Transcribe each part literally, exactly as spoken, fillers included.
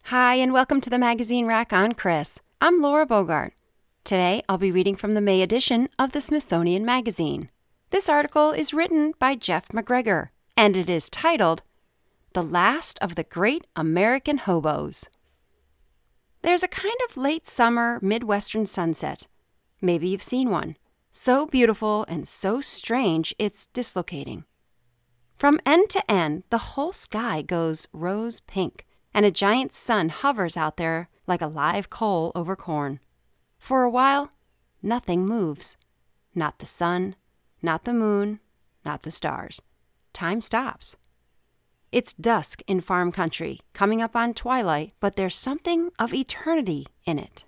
Hi, and welcome to the Magazine Rack on Chris. I'm Laura Bogart. Today, I'll be reading from the May edition of the Smithsonian Magazine. This article is written by Jeff McGregor, and it is titled, The Last of the Great American Hobos. There's a kind of late summer Midwestern sunset. Maybe you've seen one. So beautiful and so strange, it's dislocating. From end to end, the whole sky goes rose pink, and a giant sun hovers out there like a live coal over corn. For a while, nothing moves. Not the sun, not the moon, not the stars. Time stops. It's dusk in farm country, coming up on twilight, but there's something of eternity in it.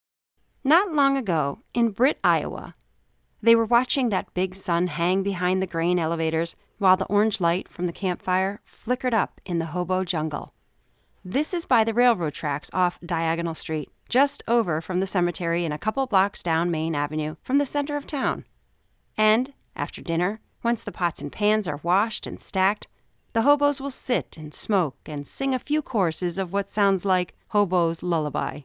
Not long ago, in Britt, Iowa, they were watching that big sun hang behind the grain elevators while the orange light from the campfire flickered up in the hobo jungle. This is by the railroad tracks off Diagonal Street, just over from the cemetery and a couple blocks down Main Avenue from the center of town. And, after dinner, once the pots and pans are washed and stacked, the hobos will sit and smoke and sing a few choruses of what sounds like Hobo's Lullaby.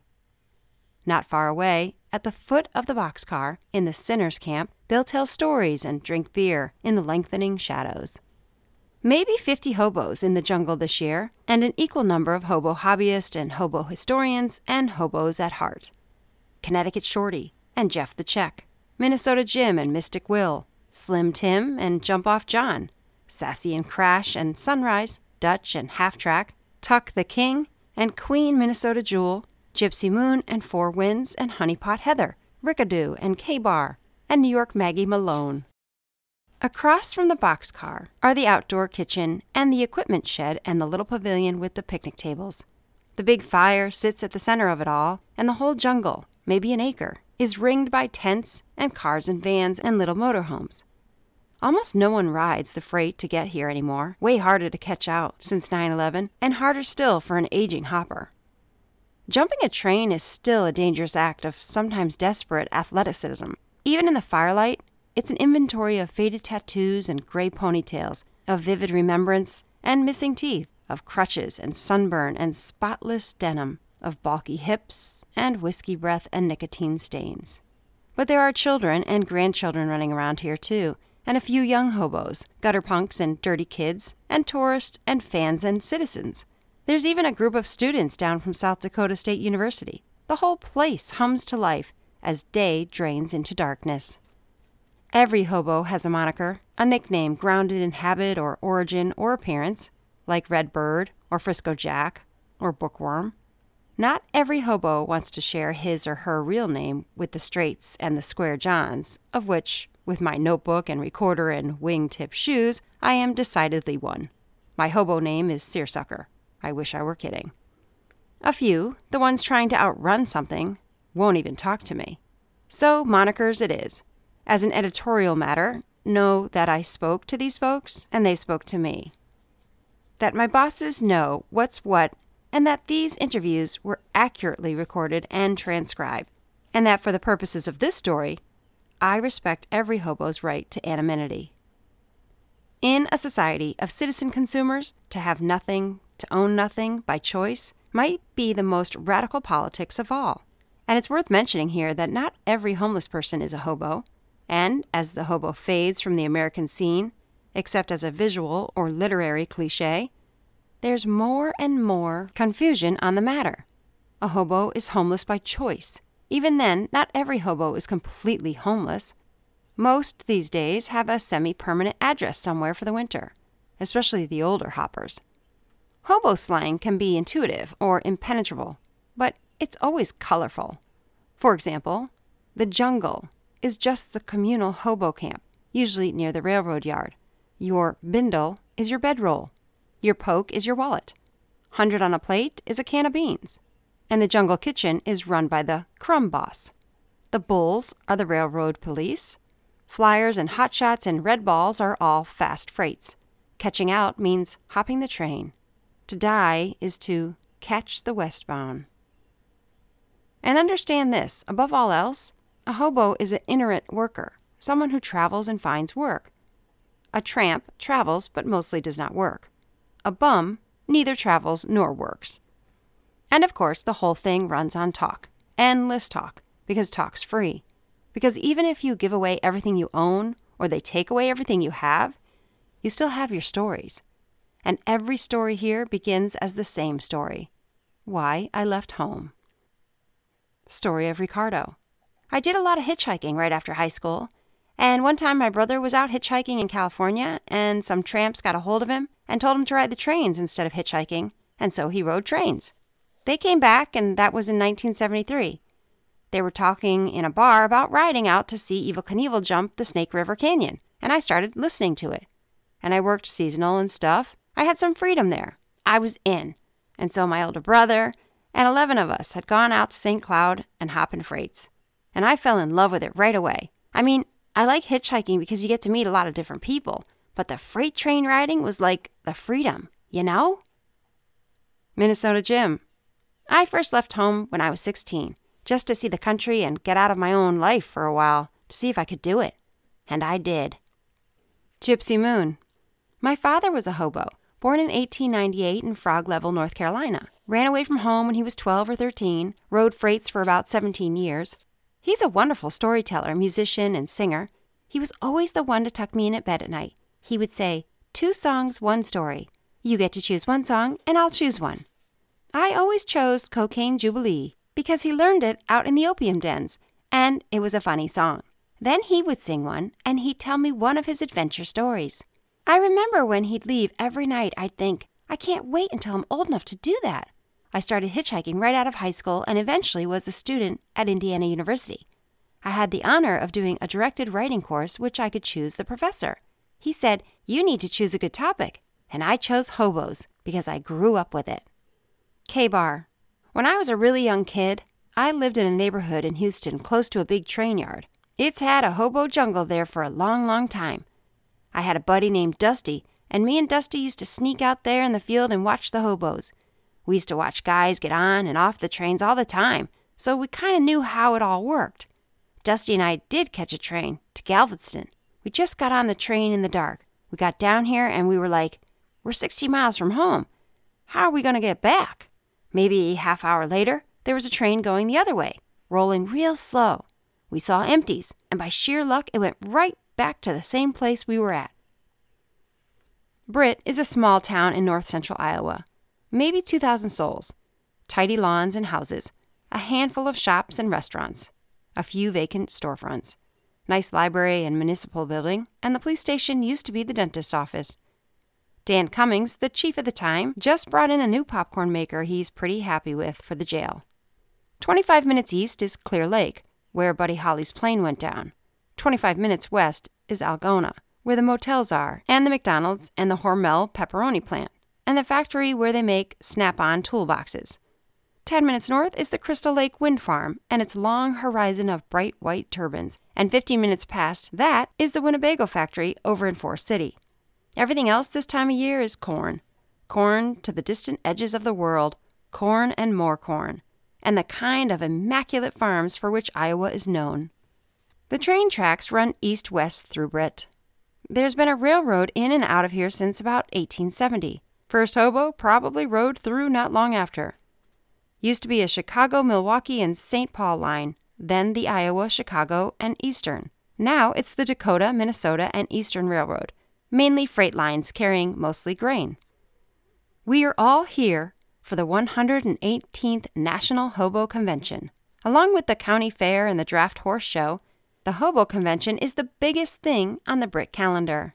Not far away, at the foot of the boxcar, in the Sinners' Camp, they'll tell stories and drink beer in the lengthening shadows. Maybe fifty hobos in the jungle this year, and an equal number of hobo hobbyists and hobo historians and hobos at heart. Connecticut Shorty and Jeff the Czech, Minnesota Jim and Mystic Will, Slim Tim and Jump Off John, Sassy and Crash and Sunrise, Dutch and Half Track, Tuck the King and Queen Minnesota Jewel, Gypsy Moon and Four Winds and Honeypot Heather, Rickadoo and K-Bar, and New York Maggie Malone. Across from the boxcar are the outdoor kitchen and the equipment shed and the little pavilion with the picnic tables. The big fire sits at the center of it all, and the whole jungle, maybe an acre, is ringed by tents and cars and vans and little motorhomes. Almost no one rides the freight to get here anymore, way harder to catch out since nine eleven, and harder still for an aging hopper. Jumping a train is still a dangerous act of sometimes desperate athleticism. Even in the firelight, it's an inventory of faded tattoos and gray ponytails, of vivid remembrance and missing teeth, of crutches and sunburn and spotless denim, of bulky hips and whiskey breath and nicotine stains. But there are children and grandchildren running around here too, and a few young hobos, gutter punks and dirty kids, and tourists and fans and citizens. There's even a group of students down from South Dakota State University. The whole place hums to life as day drains into darkness. Every hobo has a moniker, a nickname grounded in habit or origin or appearance, like Red Bird or Frisco Jack or Bookworm. Not every hobo wants to share his or her real name with the Straights and the Square Johns, of which, with my notebook and recorder and wing-tip shoes, I am decidedly one. My hobo name is Seersucker. I wish I were kidding. A few, the ones trying to outrun something, won't even talk to me. So monikers it is. As an editorial matter, know that I spoke to these folks and they spoke to me. That my bosses know what's what and that these interviews were accurately recorded and transcribed, and that for the purposes of this story, I respect every hobo's right to anonymity. In a society of citizen consumers, to have nothing, to own nothing by choice, might be the most radical politics of all. And it's worth mentioning here that not every homeless person is a hobo. And as the hobo fades from the American scene, except as a visual or literary cliche, there's more and more confusion on the matter. A hobo is homeless by choice. Even then, not every hobo is completely homeless. Most these days have a semi-permanent address somewhere for the winter, especially the older hoppers. Hobo slang can be intuitive or impenetrable, but it's always colorful. For example, the jungle is just the communal hobo camp, usually near the railroad yard. Your bindle is your bedroll. Your poke is your wallet. Hundred on a plate is a can of beans. And the jungle kitchen is run by the crumb boss. The bulls are the railroad police. Flyers and hotshots and red balls are all fast freights. Catching out means hopping the train. To die is to catch the westbound. And understand this, above all else, a hobo is an itinerant worker, someone who travels and finds work. A tramp travels but mostly does not work. A bum neither travels nor works. And of course, the whole thing runs on talk. Endless talk. Because talk's free. Because even if you give away everything you own, or they take away everything you have, you still have your stories. And every story here begins as the same story. Why I left home. Story of Ricardo. I did a lot of hitchhiking right after high school. And one time my brother was out hitchhiking in California, and some tramps got a hold of him and told him to ride the trains instead of hitchhiking, and so he rode trains. They came back, and that was in nineteen seventy-three. They were talking in a bar about riding out to see Evel Knievel jump the Snake River Canyon, and I started listening to it. And I worked seasonal and stuff. I had some freedom there. I was in. And so my older brother and eleven of us had gone out to Saint Cloud and hopping freights. And I fell in love with it right away. I mean, I like hitchhiking because you get to meet a lot of different people, but the freight train riding was like the freedom, you know? Minnesota Jim. I first left home when I was sixteen, just to see the country and get out of my own life for a while to see if I could do it. And I did. Gypsy Moon. My father was a hobo, born in eighteen ninety-eight in Frog Level, North Carolina. Ran away from home when he was twelve or thirteen, rode freights for about seventeen years. He's a wonderful storyteller, musician, and singer. He was always the one to tuck me in at bed at night. He would say, two songs, one story. You get to choose one song, and I'll choose one. I always chose Cocaine Jubilee because he learned it out in the opium dens, and it was a funny song. Then he would sing one, and he'd tell me one of his adventure stories. I remember when he'd leave every night, I'd think, I can't wait until I'm old enough to do that. I started hitchhiking right out of high school and eventually was a student at Indiana University. I had the honor of doing a directed writing course which I could choose the professor. He said, you need to choose a good topic, and I chose hobos because I grew up with it. K-Bar. When I was a really young kid, I lived in a neighborhood in Houston close to a big train yard. It's had a hobo jungle there for a long, long time. I had a buddy named Dusty, and me and Dusty used to sneak out there in the field and watch the hobos. We used to watch guys get on and off the trains all the time, so we kind of knew how it all worked. Dusty and I did catch a train to Galveston. We just got on the train in the dark. We got down here and we were like, we're sixty miles from home. How are we going to get back? Maybe a half hour later, there was a train going the other way, rolling real slow. We saw empties, and by sheer luck, it went right back to the same place we were at. Britt is a small town in north-central Iowa. Maybe two thousand souls. Tidy lawns and houses. A handful of shops and restaurants. A few vacant storefronts. Nice library and municipal building, and the police station used to be the dentist's office. Dan Cummings, the chief at the time, just brought in a new popcorn maker he's pretty happy with for the jail. Twenty-five minutes east is Clear Lake, where Buddy Holly's plane went down. Twenty-five minutes west is Algona, where the motels are, and the McDonald's and the Hormel pepperoni plant, and the factory where they make Snap-on toolboxes. Ten minutes north is the Crystal Lake Wind Farm and its long horizon of bright white turbines, and fifteen minutes past that is the Winnebago factory over in Forest City. Everything else this time of year is corn. Corn to the distant edges of the world, corn and more corn, and the kind of immaculate farms for which Iowa is known. The train tracks run east-west through Britt. There's been a railroad in and out of here since about eighteen seventy. First hobo probably rode through not long after. Used to be a Chicago, Milwaukee, and Saint Paul line, then the Iowa, Chicago, and Eastern. Now it's the Dakota, Minnesota, and Eastern Railroad, mainly freight lines carrying mostly grain. We are all here for the one hundred eighteenth National Hobo Convention. Along with the county fair and the draft horse show, the Hobo Convention is the biggest thing on the Britt calendar.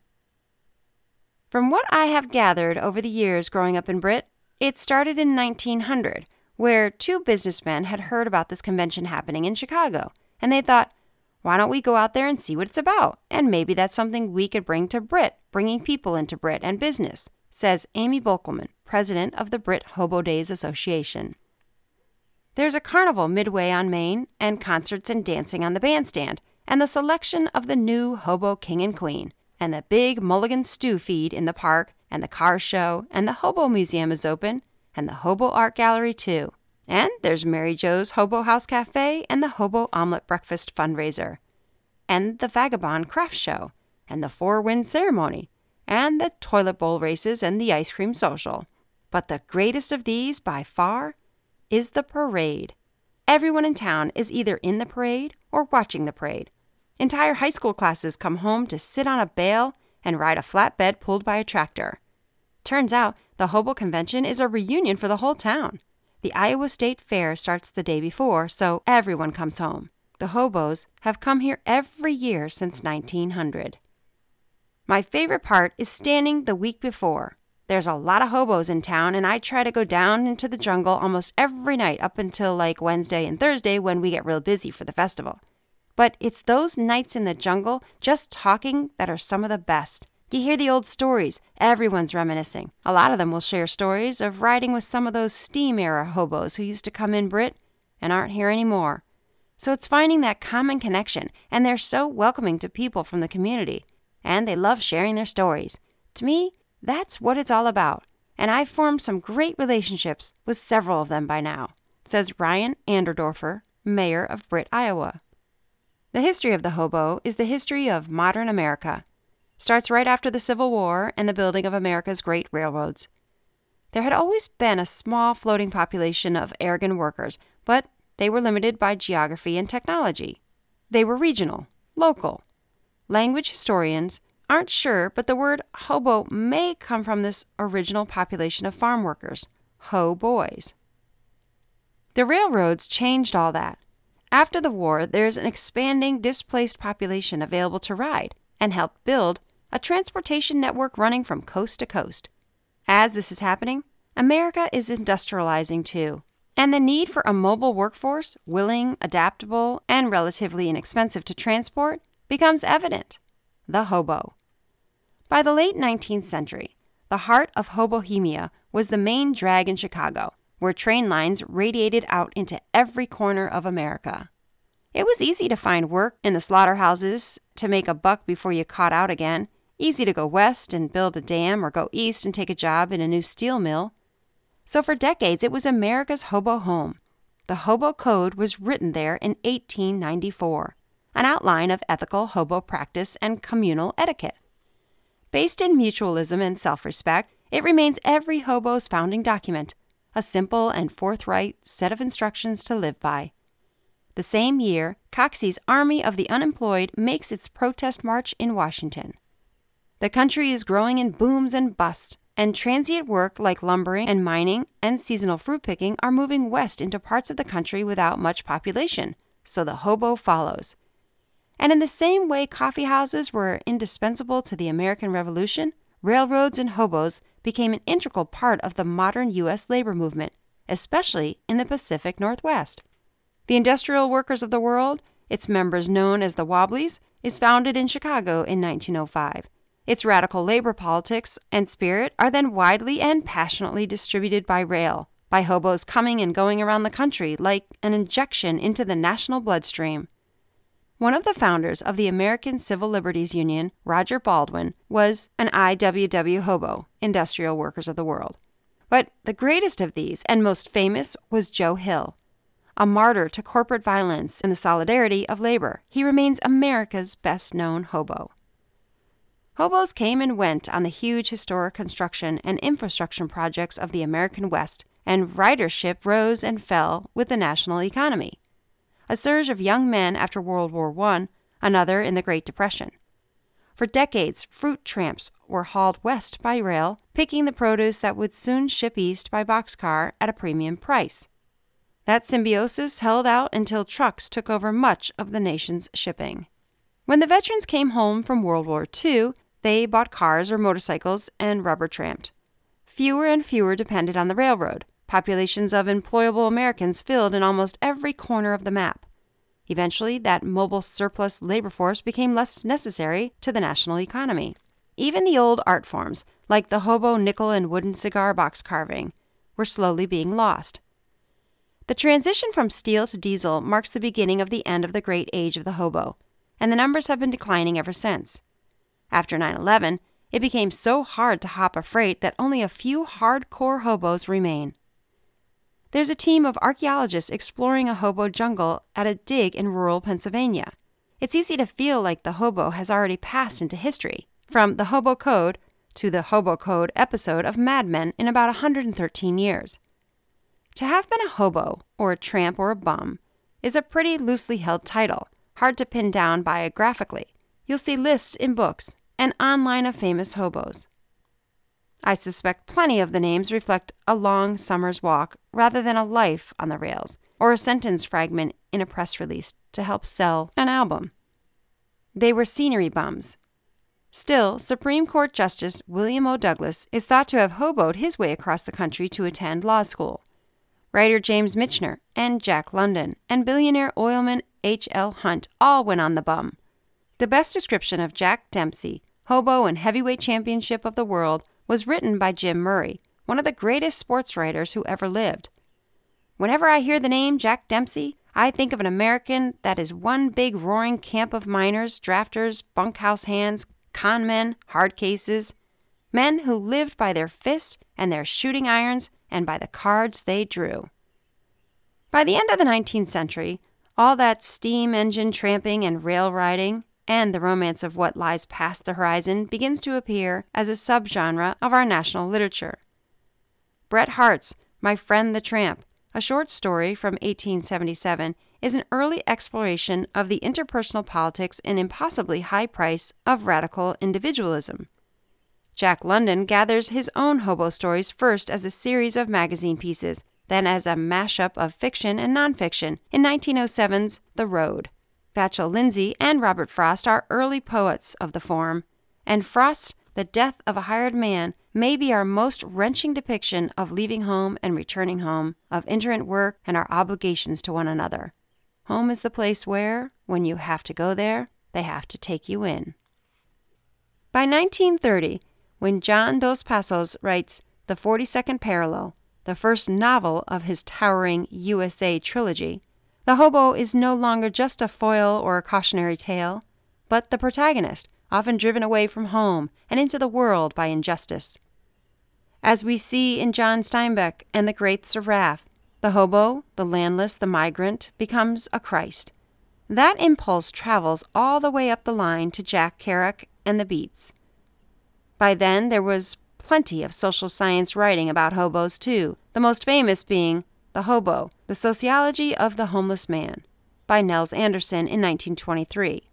From what I have gathered over the years growing up in Britt, it started in nineteen hundred, where two businessmen had heard about this convention happening in Chicago, and they thought, why don't we go out there and see what it's about? And maybe that's something we could bring to Britt, bringing people into Britt and business, says Amy Bolkelman, president of the Britt Hobo Days Association. There's a carnival midway on Main, and concerts and dancing on the bandstand, and the selection of the new Hobo King and Queen, and the big Mulligan stew feed in the park, and the car show, and the Hobo Museum is open, and the Hobo Art Gallery, too. And there's Mary Jo's Hobo House Cafe and the Hobo Omelet Breakfast Fundraiser. And the Vagabond Craft Show, and the Four Winds Ceremony, and the Toilet Bowl Races and the Ice Cream Social. But the greatest of these, by far, is the parade. Everyone in town is either in the parade or watching the parade. Entire high school classes come home to sit on a bale and ride a flatbed pulled by a tractor. Turns out the Hobo Convention is a reunion for the whole town. The Iowa State Fair starts the day before, so everyone comes home. The hobos have come here every year since nineteen hundred. My favorite part is standing the week before. There's a lot of hobos in town, and I try to go down into the jungle almost every night up until like Wednesday and Thursday when we get real busy for the festival. But it's those nights in the jungle just talking that are some of the best. You hear the old stories. Everyone's reminiscing. A lot of them will share stories of riding with some of those steam-era hobos who used to come in Brit and aren't here anymore. So it's finding that common connection, and they're so welcoming to people from the community, and they love sharing their stories. To me, that's what it's all about, and I've formed some great relationships with several of them by now, says Ryan Anderdorfer, mayor of Brit, Iowa. The history of the hobo is the history of modern America. Starts right after the Civil War and the building of America's great railroads. There had always been a small floating population of Aragon workers, but they were limited by geography and technology. They were regional, local. Language historians aren't sure, but the word hobo may come from this original population of farm workers, ho-boys. The railroads changed all that. After the war, there's an expanding displaced population available to ride and help build a transportation network running from coast to coast. As this is happening, America is industrializing too, and the need for a mobile workforce, willing, adaptable, and relatively inexpensive to transport, becomes evident. The hobo. By the late nineteenth century, the heart of hobohemia was the main drag in Chicago, where train lines radiated out into every corner of America. It was easy to find work in the slaughterhouses to make a buck before you caught out again, easy to go west and build a dam or go east and take a job in a new steel mill. So for decades, it was America's hobo home. The Hobo Code was written there in eighteen ninety-four, an outline of ethical hobo practice and communal etiquette. Based in mutualism and self-respect, it remains every hobo's founding document, a simple and forthright set of instructions to live by. The same year, Coxey's Army of the Unemployed makes its protest march in Washington. The country is growing in booms and busts, and transient work like lumbering and mining and seasonal fruit picking are moving west into parts of the country without much population, so the hobo follows. And in the same way coffee houses were indispensable to the American Revolution, railroads and hobos became an integral part of the modern U S labor movement, especially in the Pacific Northwest. The Industrial Workers of the World, its members known as the Wobblies, is founded in Chicago in nineteen oh five. Its radical labor politics and spirit are then widely and passionately distributed by rail, by hobos coming and going around the country like an injection into the national bloodstream. One of the founders of the American Civil Liberties Union, Roger Baldwin, was an I W W hobo, Industrial Workers of the World. But the greatest of these, and most famous, was Joe Hill. A martyr to corporate violence and the solidarity of labor, he remains America's best-known hobo. Hobos came and went on the huge historic construction and infrastructure projects of the American West, and ridership rose and fell with the national economy. A surge of young men after World War One, another in the Great Depression. For decades, fruit tramps were hauled west by rail, picking the produce that would soon ship east by boxcar at a premium price. That symbiosis held out until trucks took over much of the nation's shipping. When the veterans came home from World War Two, they bought cars or motorcycles and rubber tramped. Fewer and fewer depended on the railroad. Populations of employable Americans filled in almost every corner of the map. Eventually, that mobile surplus labor force became less necessary to the national economy. Even the old art forms, like the hobo nickel and wooden cigar box carving, were slowly being lost. The transition from steel to diesel marks the beginning of the end of the great age of the hobo, and the numbers have been declining ever since. After nine eleven, it became so hard to hop a freight that only a few hardcore hobos remain. There's a team of archaeologists exploring a hobo jungle at a dig in rural Pennsylvania. It's easy to feel like the hobo has already passed into history, from the Hobo Code to the Hobo Code episode of Mad Men in about one hundred thirteen years. To have been a hobo, or a tramp, or a bum is a pretty loosely held title, hard to pin down biographically. You'll see lists in books and online of famous hobos. I suspect plenty of the names reflect a long summer's walk rather than a life on the rails, or a sentence fragment in a press release to help sell an album. They were scenery bums. Still, Supreme Court Justice William O. Douglas is thought to have hoboed his way across the country to attend law school. Writer James Michener and Jack London and billionaire oilman H L Hunt all went on the bum. The best description of Jack Dempsey, hobo and heavyweight championship of the world, was written by Jim Murray, one of the greatest sports writers who ever lived. Whenever I hear the name Jack Dempsey, I think of an American that is one big roaring camp of miners, drafters, bunkhouse hands, con men, hard cases, men who lived by their fists and their shooting irons and by the cards they drew. By the end of the nineteenth century, all that steam engine tramping and rail riding and the romance of what lies past the horizon begins to appear as a subgenre of our national literature. Bret Harte's My Friend the Tramp, a short story from eighteen seventy-seven, is an early exploration of the interpersonal politics and impossibly high price of radical individualism. Jack London gathers his own hobo stories first as a series of magazine pieces, then as a mashup of fiction and nonfiction in nineteen oh seven's The Road. Vachel Lindsay and Robert Frost are early poets of the form, and Frost's The Death of a Hired Man may be our most wrenching depiction of leaving home and returning home, of itinerant work and our obligations to one another. Home is the place where, when you have to go there, they have to take you in. By nineteen thirty, when John Dos Passos writes The forty-second Parallel, the first novel of his towering U S A trilogy, the hobo is no longer just a foil or a cautionary tale, but the protagonist, often driven away from home and into the world by injustice. As we see in John Steinbeck and The Great of Wrath, the hobo, the landless, the migrant, becomes a Christ. That impulse travels all the way up the line to Jack Kerouac and the Beats. By then, there was plenty of social science writing about hobos, too, the most famous being The Hobo, The Sociology of the Homeless Man, by Nels Anderson in nineteen twenty-three.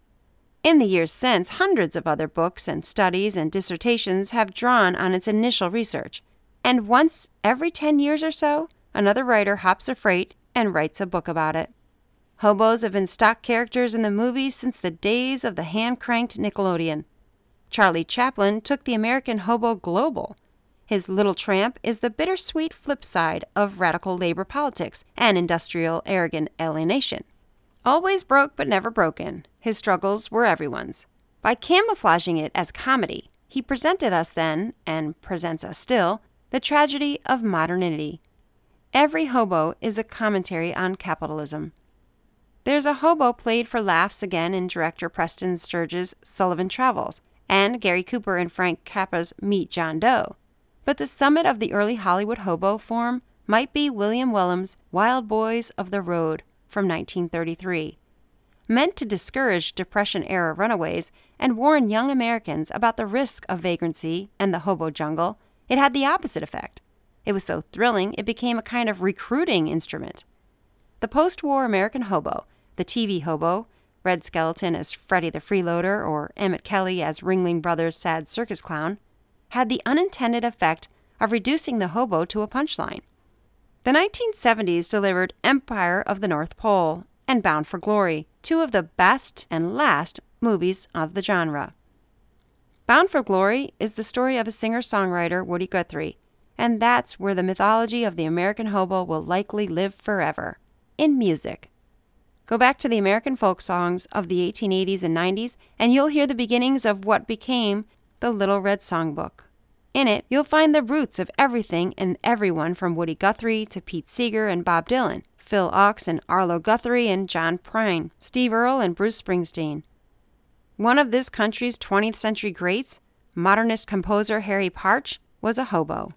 In the years since, hundreds of other books and studies and dissertations have drawn on its initial research, and once every ten years or so, another writer hops a freight and writes a book about it. Hobos have been stock characters in the movies since the days of the hand-cranked Nickelodeon. Charlie Chaplin took the American hobo global. His Little Tramp is the bittersweet flip side of radical labor politics and industrial arrogant alienation. Always broke but never broken, his struggles were everyone's. By camouflaging it as comedy, he presented us then, and presents us still, the tragedy of modernity. Every hobo is a commentary on capitalism. There's a hobo played for laughs again in director Preston Sturges' Sullivan Travels, and Gary Cooper and Frank Capra's Meet John Doe. But the summit of the early Hollywood hobo form might be William Wellham's Wild Boys of the Road from nineteen thirty-three. Meant to discourage Depression-era runaways and warn young Americans about the risk of vagrancy and the hobo jungle, it had the opposite effect. It was so thrilling it became a kind of recruiting instrument. The post-war American hobo, the T V hobo, Red Skelton as Freddie the Freeloader or Emmett Kelly as Ringling Brothers' sad circus clown, had the unintended effect of reducing the hobo to a punchline. The nineteen seventies delivered Empire of the North Pole and Bound for Glory, two of the best and last movies of the genre. Bound for Glory is the story of a singer-songwriter, Woody Guthrie, and that's where the mythology of the American hobo will likely live forever, in music. Go back to the American folk songs of the eighteen eighties and nineties, and you'll hear the beginnings of what became the Little Red Songbook. In it, you'll find the roots of everything and everyone from Woody Guthrie to Pete Seeger and Bob Dylan, Phil Ochs and Arlo Guthrie and John Prine, Steve Earle and Bruce Springsteen. One of this country's twentieth century greats, modernist composer Harry Partch, was a hobo.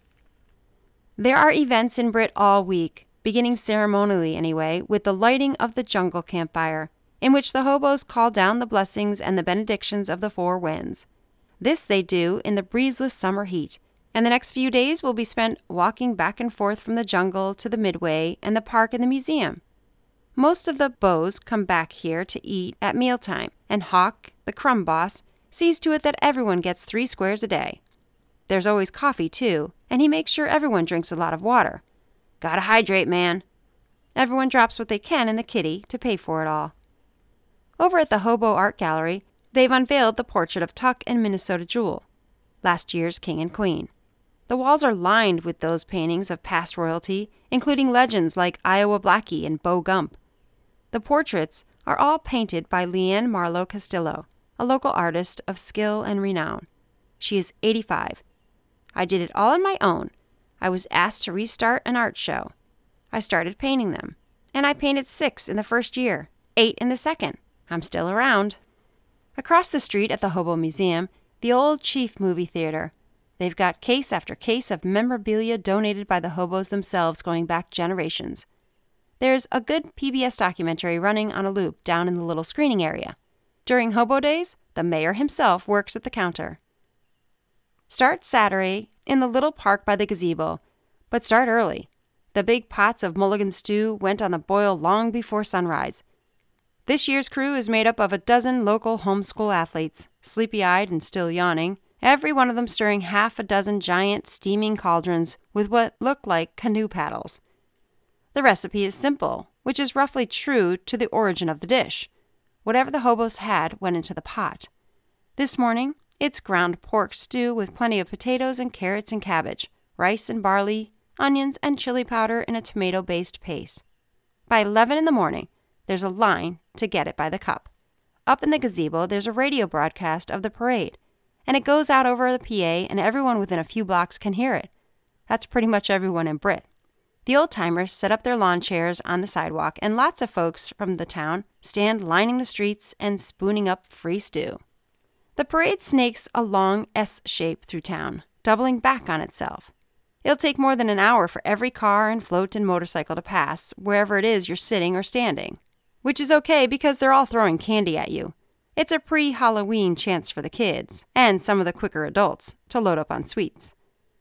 There are events in Brit all week, beginning ceremonially anyway, with the lighting of the jungle campfire, in which the hobos call down the blessings and the benedictions of the four winds. This they do in the breezeless summer heat, And the next few days will be spent walking back and forth from the jungle to the Midway and the park and the museum. Most of the beaux come back here to eat at mealtime, and Hawk, the crumb boss, sees to it that everyone gets three squares a day. There's always coffee, too, and he makes sure everyone drinks a lot of water. Gotta hydrate, man. Everyone drops what they can in the kitty to pay for it all. Over at the Hobo Art Gallery, they've unveiled the portrait of Tuck and Minnesota Jewel, last year's king and queen. The walls are lined with those paintings of past royalty, including legends like Iowa Blackie and Bo Gump. The portraits are all painted by Leanne Marlowe Castillo, a local artist of skill and renown. She is eighty-five. I did it all on my own. I was asked to restart an art show. I started painting them, and I painted six in the first year, eight in the second. I'm still around. Across the street at the Hobo Museum, the Old Chief Movie Theater. They've got case after case of memorabilia donated by the hobos themselves going back generations. There's a good P B S documentary running on a loop down in the little screening area. During Hobo Days, the mayor himself works at the counter. Start Saturday in the little park by the gazebo, but start early. The big pots of mulligan stew went on the boil long before sunrise. This year's crew is made up of a dozen local homeschool athletes, sleepy-eyed and still yawning, every one of them stirring half a dozen giant steaming cauldrons with what look like canoe paddles. The recipe is simple, which is roughly true to the origin of the dish. Whatever the hobos had went into the pot. This morning, it's ground pork stew with plenty of potatoes and carrots and cabbage, rice and barley, onions and chili powder in a tomato-based paste. By eleven in the morning, there's a line to get it by the cup. Up in the gazebo, there's a radio broadcast of the parade, and it goes out over the P A, and everyone within a few blocks can hear it. That's pretty much everyone in Britt. The old-timers set up their lawn chairs on the sidewalk, and lots of folks from the town stand lining the streets and spooning up free stew. The parade snakes a long S shape through town, doubling back on itself. It'll take more than an hour for every car and float and motorcycle to pass, wherever it is you're sitting or standing. Which is okay because they're all throwing candy at you. It's a pre-Halloween chance for the kids, and some of the quicker adults, to load up on sweets.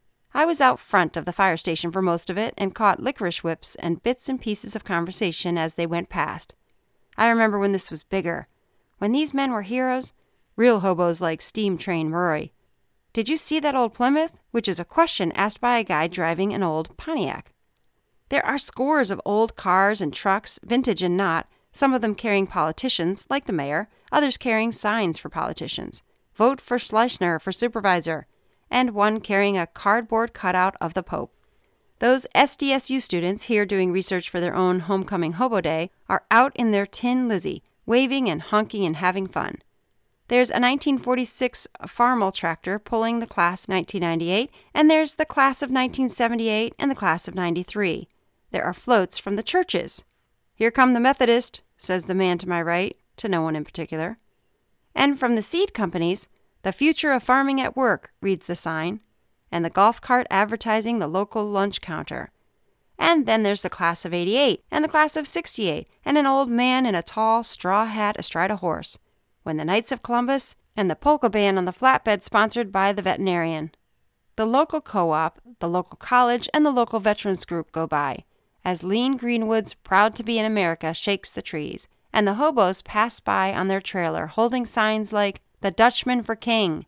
I was out front of the fire station for most of it and caught licorice whips and bits and pieces of conversation as they went past. I remember when this was bigger. When these men were heroes, real hobos like Steam Train Murray. Did you see that old Plymouth? Which is a question asked by a guy driving an old Pontiac. There are scores of old cars and trucks, vintage and not, some of them carrying politicians, like the mayor, others carrying signs for politicians. Vote for Schleichner for supervisor, and one carrying a cardboard cutout of the Pope. Those S D S U students here doing research for their own homecoming hobo day are out in their Tin Lizzie, waving and honking and having fun. There's a nineteen forty-six Farmall tractor pulling the class nineteen ninety-eight, and there's the class of nineteen seventy-eight and the class of ninety-three. There are floats from the churches. Here come the Methodist, says the man to my right, to no one in particular. And from the seed companies, the future of farming at work, reads the sign, and the golf cart advertising the local lunch counter. And then there's the class of eighty-eight, and the class of sixty-eight, and an old man in a tall straw hat astride a horse, when the Knights of Columbus and the polka band on the flatbed sponsored by the veterinarian. The local co-op, the local college, and the local veterans group go by, as lean Greenwood's proud to be in America shakes the trees, and the hobos pass by on their trailer holding signs like, "The Dutchman for King."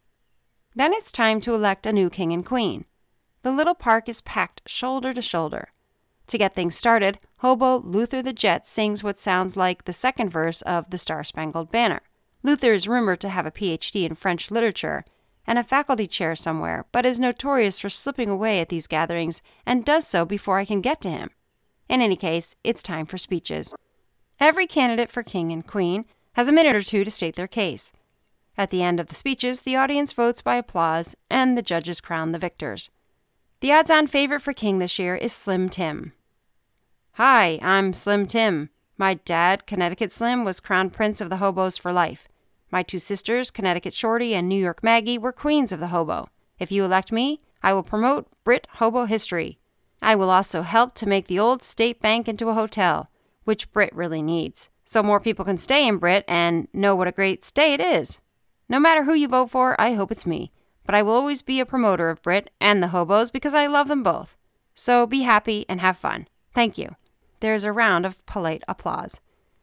Then it's time to elect a new king and queen. The little park is packed shoulder to shoulder. To get things started, hobo Luther the Jet sings what sounds like the second verse of The Star-Spangled Banner. Luther is rumored to have a P H D in French literature and a faculty chair somewhere, but is notorious for slipping away at these gatherings and does so before I can get to him. In any case, it's time for speeches. Every candidate for king and queen has a minute or two to state their case. At the end of the speeches, the audience votes by applause, and the judges crown the victors. The odds-on favorite for king this year is Slim Tim. Hi, I'm Slim Tim. My dad, Connecticut Slim, was crown prince of the hobos for life. My two sisters, Connecticut Shorty and New York Maggie, were queens of the hobo. If you elect me, I will promote Brit hobo history. I will also help to make the old state bank into a hotel, which Brit really needs, so more people can stay in Brit and know what a great stay it is. No matter who you vote for, I hope it's me. but I will always be a promoter of Brit and the hobos because I love them both. So be happy and have fun. Thank you. There's a round of polite applause.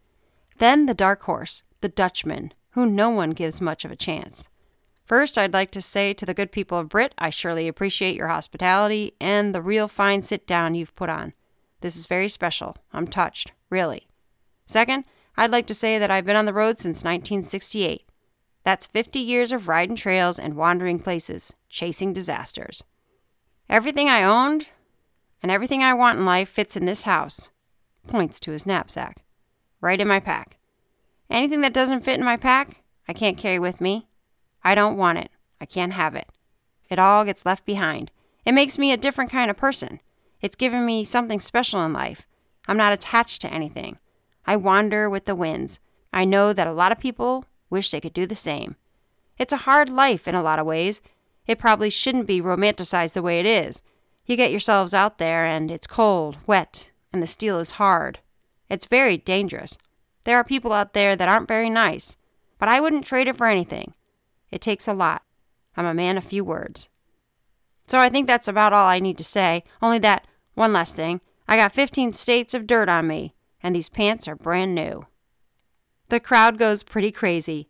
Then the dark horse, the Dutchman, who no one gives much of a chance. First, I'd like to say to the good people of Brit, I surely appreciate your hospitality and the real fine sit-down you've put on. This is very special. I'm touched, really. Second, I'd like to say that I've been on the road since nineteen sixty-eight. That's fifty years of riding trails and wandering places, chasing disasters. Everything I owned and everything I want in life fits in this house. Points to his knapsack. Right in my pack. Anything that doesn't fit in my pack, I can't carry with me. I don't want it. I can't have it. It all gets left behind. It makes me a different kind of person. It's given me something special in life. I'm not attached to anything. I wander with the winds. I know that a lot of people wish they could do the same. It's a hard life in a lot of ways. It probably shouldn't be romanticized the way it is. You get yourselves out there and it's cold, wet, and the steel is hard. It's very dangerous. There are people out there that aren't very nice, but I wouldn't trade it for anything. It takes a lot. I'm a man of few words. So I think that's about all I need to say, only that, one last thing, I got fifteen states of dirt on me, and these pants are brand new. The crowd goes pretty crazy.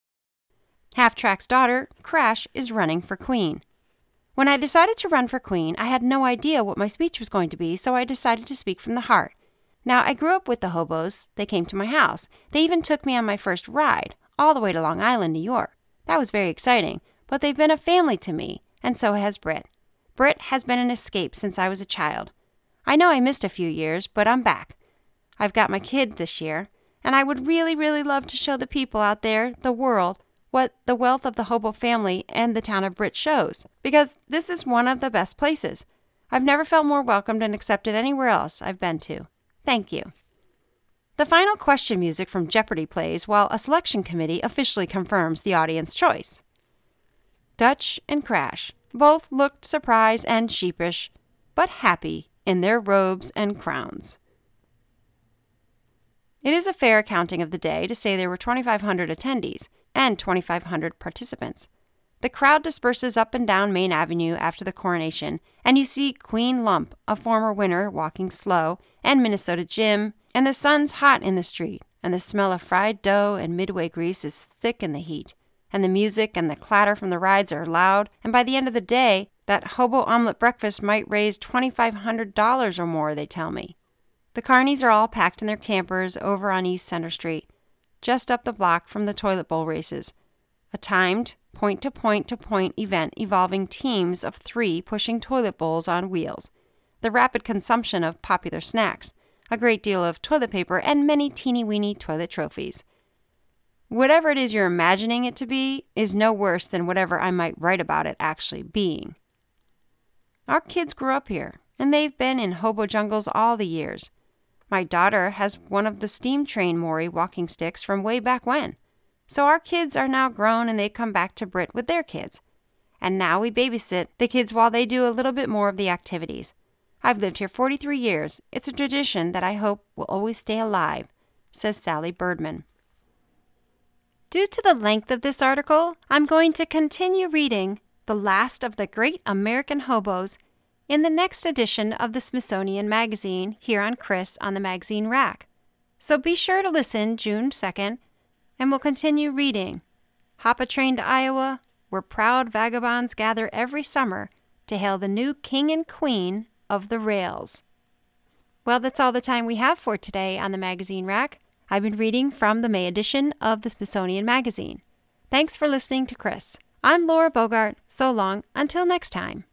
Half-Track's daughter, Crash, is running for queen. When I decided to run for queen, I had no idea what my speech was going to be, so I decided to speak from the heart. Now, I grew up with the hobos. They came to my house. They even took me on my first ride, all the way to Long Island, New York. That was very exciting, but they've been a family to me, and so has Brit. Brit has been an escape since I was a child. I know I missed a few years, but I'm back. I've got my kid this year, and I would really, really love to show the people out there, the world, what the wealth of the hobo family and the town of Brit shows, because this is one of the best places. I've never felt more welcomed and accepted anywhere else I've been to. Thank you. The final question music from Jeopardy plays while a selection committee officially confirms the audience choice. Dutch and Crash both looked surprised and sheepish, but happy in their robes and crowns. It is a fair accounting of the day to say there were twenty-five hundred attendees and twenty-five hundred participants. The crowd disperses up and down Main Avenue after the coronation, and you see Queen Lump, a former winner, walking slow, and Minnesota Jim, and the sun's hot in the street, and the smell of fried dough and Midway grease is thick in the heat, and the music and the clatter from the rides are loud, and by the end of the day, that hobo omelet breakfast might raise twenty-five hundred dollars or more, they tell me. The carnies are all packed in their campers over on East Center Street, just up the block from the toilet bowl races, a timed, point-to-point-to-point event involving teams of three pushing toilet bowls on wheels, the rapid consumption of popular snacks, a great deal of toilet paper, and many teeny-weeny toilet trophies. Whatever it is you're imagining it to be is no worse than whatever I might write about it actually being. Our kids grew up here, and they've been in hobo jungles all the years. My daughter has one of the steam train Maury walking sticks from way back when. So our kids are now grown and they come back to Brit with their kids. And now we babysit the kids while they do a little bit more of the activities. I've lived here forty-three years. It's a tradition that I hope will always stay alive, says Sally Birdman. Due to the length of this article, I'm going to continue reading The Last of the Great American Hobos in the next edition of the Smithsonian Magazine here on Chris on the Magazine Rack. So be sure to listen June second, and we'll continue reading Hop a Train to Iowa, where proud vagabonds gather every summer to hail the new king and queen of the rails. Well, that's all the time we have for today on the Magazine Rack. I've been reading from the May edition of the Smithsonian Magazine. Thanks for listening to Chris. I'm Laura Bogart. So long, until next time.